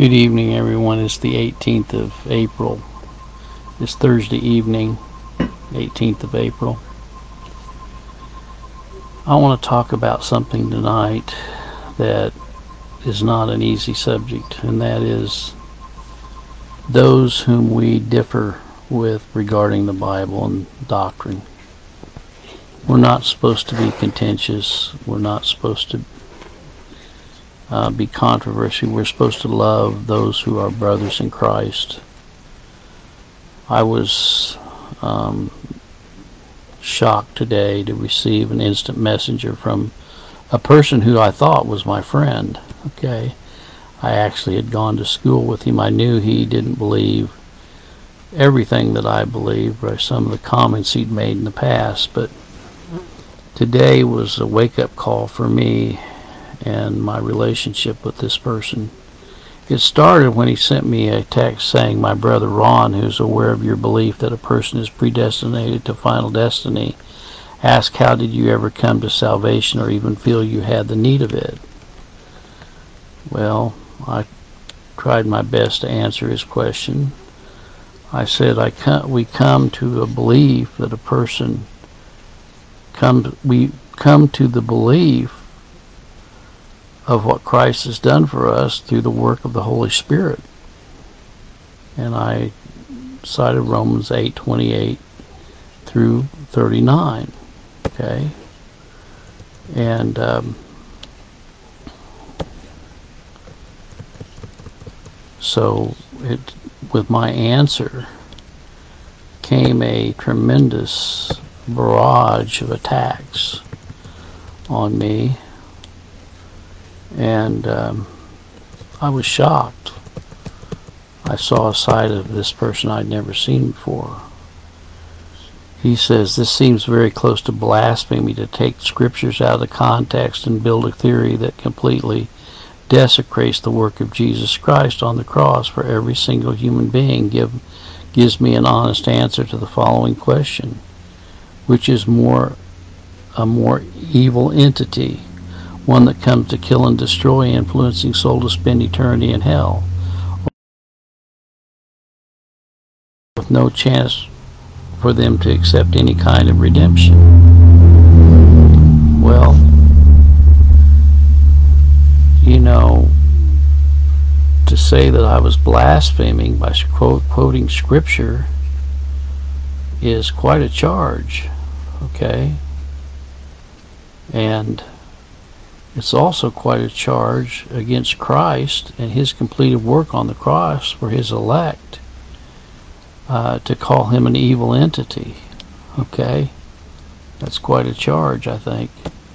Good evening, everyone. It's the 18th of April. It's Thursday evening, 18th of April. I want to talk about something tonight that is not an easy subject, and that is those whom we differ with regarding the Bible and doctrine. We're not supposed to be contentious. We're not supposed to be controversial. We're supposed to love those who are brothers in Christ. I was shocked today to receive an instant messenger from a person who I thought was my friend. Okay, I actually had gone to school with him. I knew he didn't believe everything that I believed, or some of the comments he'd made in the past, but today was a wake-up call for me and my relationship with this person. It started when he sent me a text saying, "My brother Ron, who's aware of your belief that a person is predestinated to final destiny, asked how did you ever come to salvation or even feel you had the need of it?" Well, I tried my best to answer his question. I said we come to a belief that a person we come to the belief of what Christ has done for us through the work of the Holy Spirit. And I cited Romans 8:28 through 39. Okay? And so with my answer came a tremendous barrage of attacks on me. And I was shocked. I saw a side of this person I'd never seen before. He says, "This seems very close to blasphemy to take scriptures out of the context and build a theory that completely desecrates the work of Jesus Christ on the cross for every single human being. Gives me an honest answer to the following question. Which is a more evil entity? One that comes to kill and destroy, influencing soul to spend eternity in hell, with no chance for them to accept any kind of redemption." Well, to say that I was blaspheming by quoting scripture is quite a charge, okay? And it's also quite a charge against Christ and his completed work on the cross for his elect, to call him an evil entity. Okay? That's quite a charge, I think.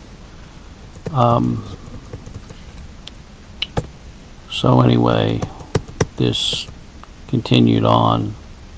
So anyway, this continued on.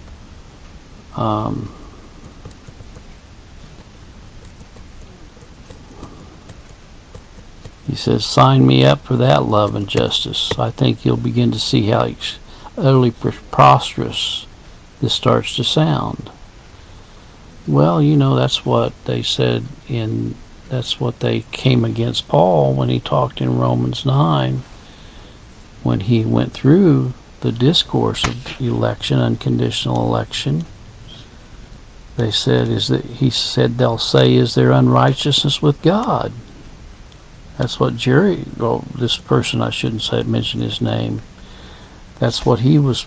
He says, "Sign me up for that love and justice. I think you'll begin to see how utterly preposterous this starts to sound." Well, that's what they said that's what they came against Paul when he talked in Romans 9, when he went through the discourse of election, unconditional election. They said, they'll say, "Is there unrighteousness with God?" That's what this person, I shouldn't mention his name, that's what he was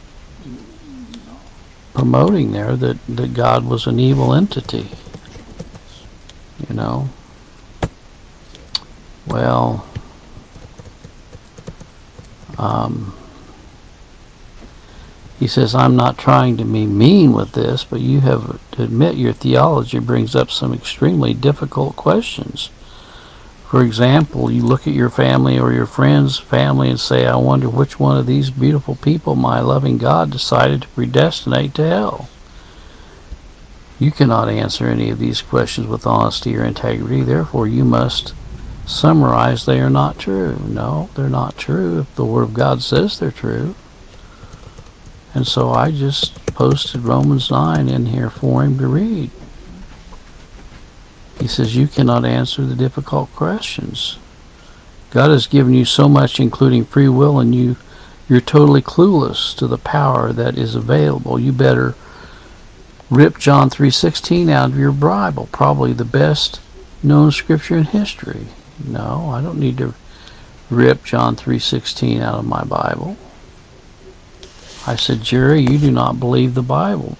promoting there, that God was an evil entity. Well, he says, "I'm not trying to be mean with this, but you have to admit your theology brings up some extremely difficult questions. For example, you look at your family or your friend's family and say, I wonder which one of these beautiful people my loving God decided to predestinate to hell. You cannot answer any of these questions with honesty or integrity. Therefore, you must summarize they are not true." No, they're not true if the Word of God says they're true. And so I just posted Romans 9 in here for him to read. He says, "You cannot answer the difficult questions. God has given you so much, including free will, and you You're totally clueless to the power that is available. You better rip John 3:16 out of your Bible, probably the best known scripture in history. No, I don't need to rip John 3:16 out of my Bible. I said, Jerry, you do not believe the Bible.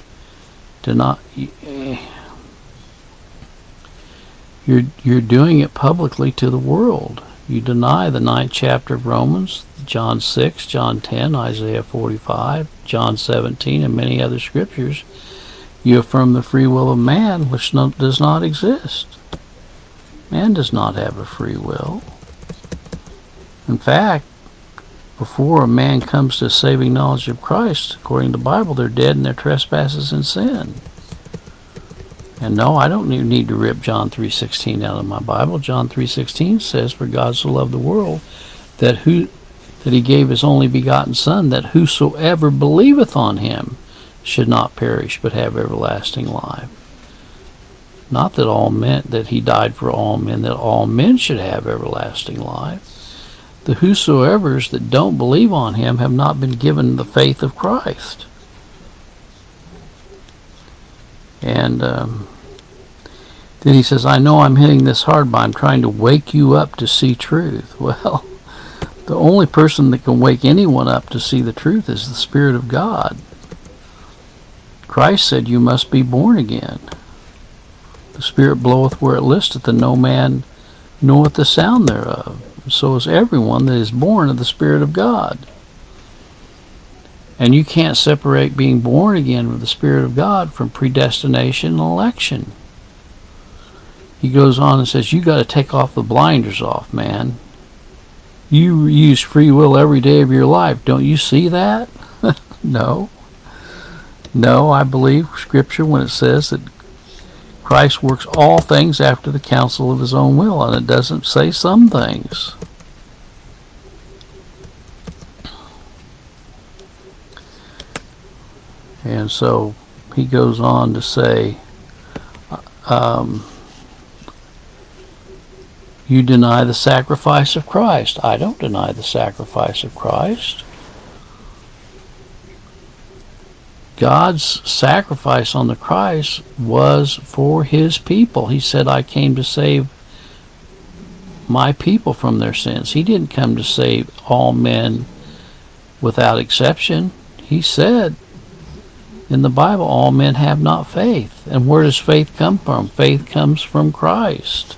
You're doing it publicly to the world. You deny the 9th chapter of Romans, John 6, John 10, Isaiah 45, John 17, and many other scriptures. You affirm the free will of man, which does not exist. Man does not have a free will. In fact, before a man comes to saving knowledge of Christ, according to the Bible, they're dead in their trespasses and sin. And no, I don't need to rip John 3:16 out of my Bible. John 3:16 says, "For God so loved the world that he gave his only begotten Son, that whosoever believeth on him should not perish but have everlasting life." Not that all men, that he died for all men, that all men should have everlasting life. The whosoevers that don't believe on him have not been given the faith of Christ. And then he says, I know I'm hitting this hard, but I'm trying to wake you up to see truth. Well, the only person that can wake anyone up to see the truth is the Spirit of God. Christ said, you must be born again. The Spirit bloweth where it listeth, and no man knoweth the sound thereof. So is everyone that is born of the Spirit of God. And you can't separate being born again with the Spirit of God from predestination and election. He goes on and says, you got to take off the blinders off, man. You use free will every day of your life. Don't you see that? No. No, I believe Scripture when it says that Christ works all things after the counsel of his own will, and it doesn't say some things. And so he goes on to say, you deny the sacrifice of Christ. I don't deny the sacrifice of Christ. God's sacrifice on the cross was for his people. He said, I came to save my people from their sins. He didn't come to save all men without exception. He said in the Bible, all men have not faith. And where does faith come from? Faith comes from Christ.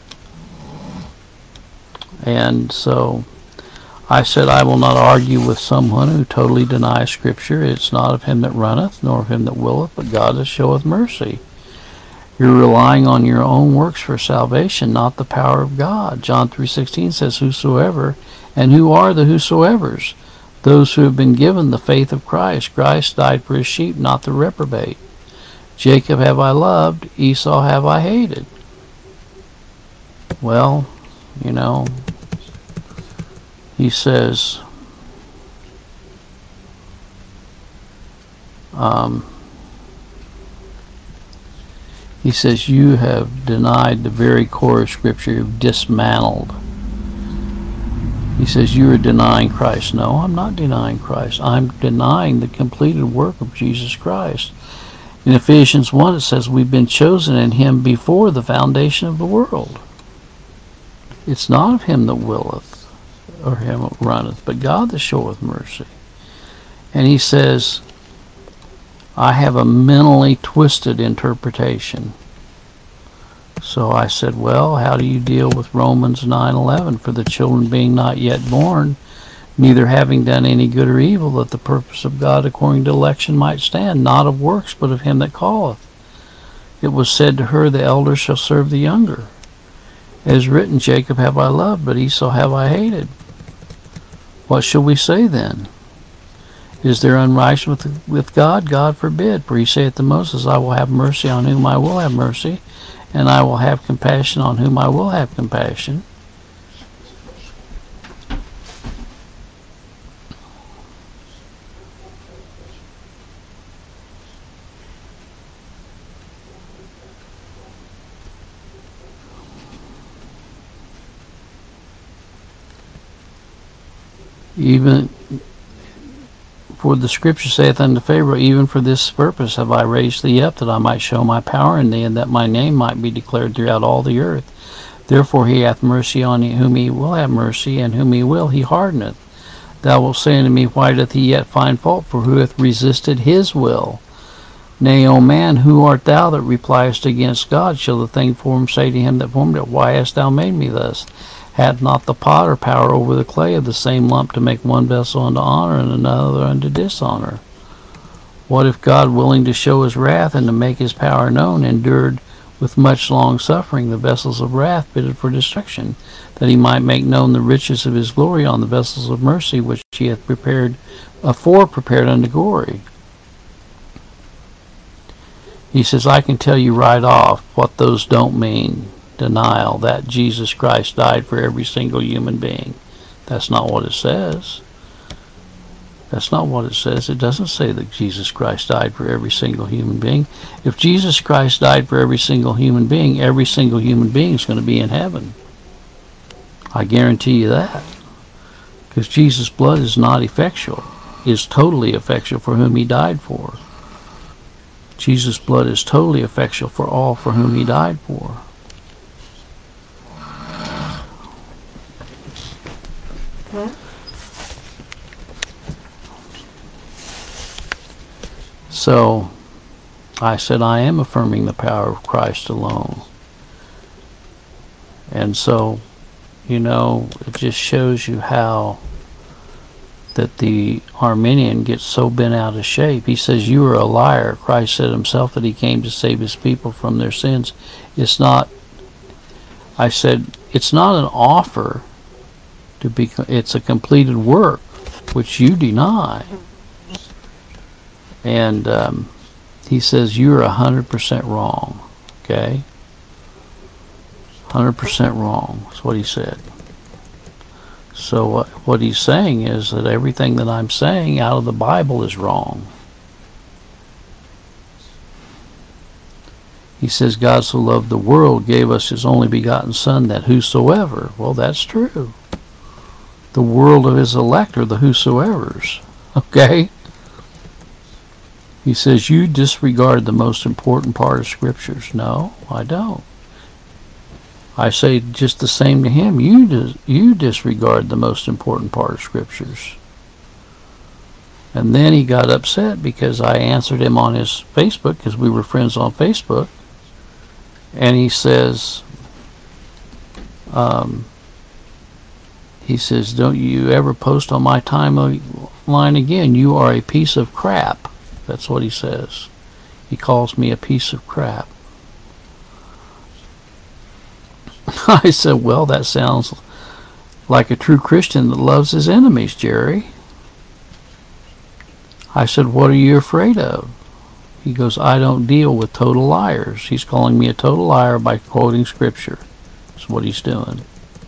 And so I said, I will not argue with someone who totally denies Scripture. It's not of him that runneth, nor of him that willeth, but God that showeth mercy. You're relying on your own works for salvation, not the power of God. John 3:16 says, whosoever, and who are the whosoevers? Those who have been given the faith of Christ. Christ died for his sheep, not the reprobate. Jacob have I loved, Esau have I hated. Well, you know, he says, you have denied the very core of Scripture. You've dismantled. He says, you are denying Christ. No, I'm not denying Christ. I'm denying the completed work of Jesus Christ. In Ephesians 1, it says, we've been chosen in him before the foundation of the world. It's not of him that willeth, or him that runneth, but God that showeth mercy. And he says, I have a mentally twisted interpretation. So I said, well, how do you deal with Romans 9:11? For the children being not yet born, neither having done any good or evil, that the purpose of God according to election might stand, not of works, but of him that calleth. It was said to her, the elder shall serve the younger. As written, Jacob have I loved, but Esau have I hated. What shall we say then? Is there unrighteousness with God? God forbid. For he saith to Moses, I will have mercy on whom I will have mercy, and I will have compassion on whom I will have compassion. For the scripture saith unto Pharaoh, even for this purpose have I raised thee up, that I might show my power in thee, and that my name might be declared throughout all the earth. Therefore he hath mercy on whom he will have mercy, and whom he will he hardeneth. Thou wilt say unto me, why doth he yet find fault? For who hath resisted his will? Nay, O man, who art thou that repliest against God? Shall the thing formed say to him that formed it, why hast thou made me thus? Hath not the potter power over the clay of the same lump to make one vessel unto honor and another unto dishonor? What if God, willing to show his wrath and to make his power known, endured with much long suffering the vessels of wrath fitted for destruction, that he might make known the riches of his glory on the vessels of mercy which he hath prepared unto glory? He says, I can tell you right off what those don't mean. Denial that Jesus Christ died for every single human being. That's not what it says. That's not what it says. It doesn't say that Jesus Christ died for every single human being. If Jesus Christ died for every single human being is going to be in heaven. I guarantee you that. Because Jesus' blood is not effectual, is totally effectual for whom he died for. Jesus' blood is totally effectual for all for whom he died for. So, I said, I am affirming the power of Christ alone. And so, it just shows you how that the Arminian gets so bent out of shape. He says, you are a liar. Christ said himself that he came to save his people from their sins. It's not, I said, it's not an offer to be, it's a completed work, which you deny. And he says, you're 100% wrong. Okay? 100% wrong. That's what he said. So what he's saying is that everything that I'm saying out of the Bible is wrong. He says, God so loved the world, gave us his only begotten Son, that whosoever, well, that's true. The world of his elect are the whosoevers. Okay? He says, you disregard the most important part of Scriptures. No, I don't. I say just the same to him. You disregard the most important part of Scriptures. And then he got upset because I answered him on his Facebook, because we were friends on Facebook. And he says, don't you ever post on my timeline again. You are a piece of crap. That's what he says. He calls me a piece of crap. I said, well, that sounds like a true Christian that loves his enemies, Jerry. I said, what are you afraid of? He goes, I don't deal with total liars. He's calling me a total liar by quoting Scripture. That's what he's doing.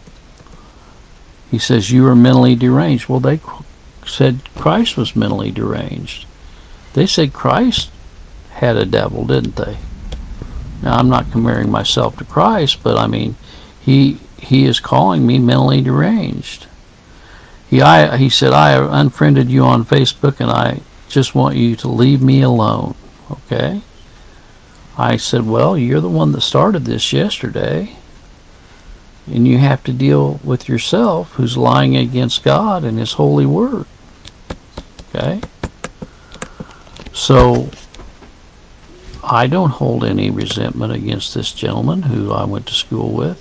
He says, you are mentally deranged. Well, they said Christ was mentally deranged. They said Christ had a devil, didn't they? Now, I'm not comparing myself to Christ, but I mean, he is calling me mentally deranged. He said, I have unfriended you on Facebook, and I just want you to leave me alone. Okay? I said, well, you're the one that started this yesterday, and you have to deal with yourself, who's lying against God and his holy word. Okay? So, I don't hold any resentment against this gentleman who I went to school with.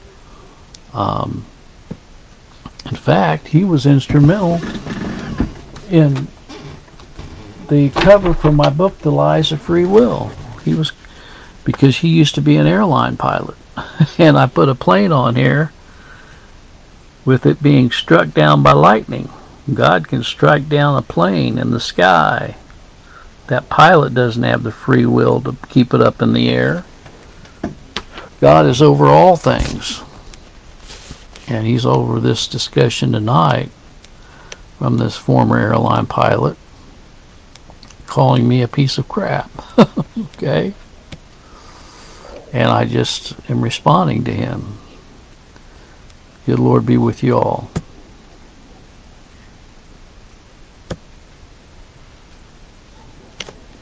In fact, he was instrumental in the cover for my book, The Lies of Free Will. Because he used to be an airline pilot. And I put a plane on here with it being struck down by lightning. God can strike down a plane in the sky. That pilot doesn't have the free will to keep it up in the air. God is over all things. And he's over this discussion tonight from this former airline pilot calling me a piece of crap. Okay? And I just am responding to him. Good Lord be with you all.